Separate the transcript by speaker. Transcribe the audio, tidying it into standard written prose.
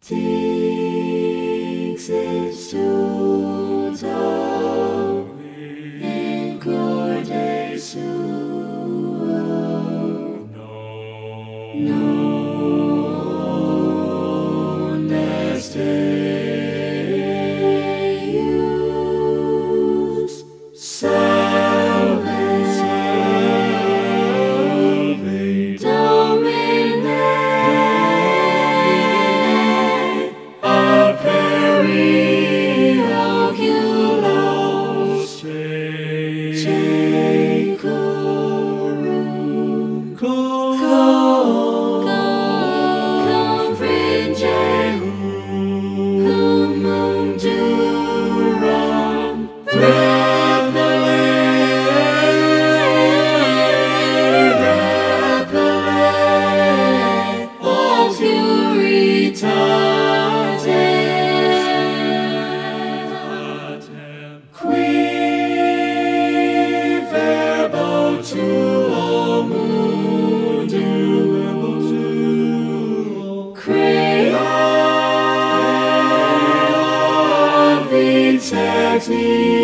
Speaker 1: Dixit stulto in corde suo, non est eius salve, Domine aperi oculos Jacorum confringe humum duram repelle obscuritatem qui verbo tuo mundum creavit ex nihilo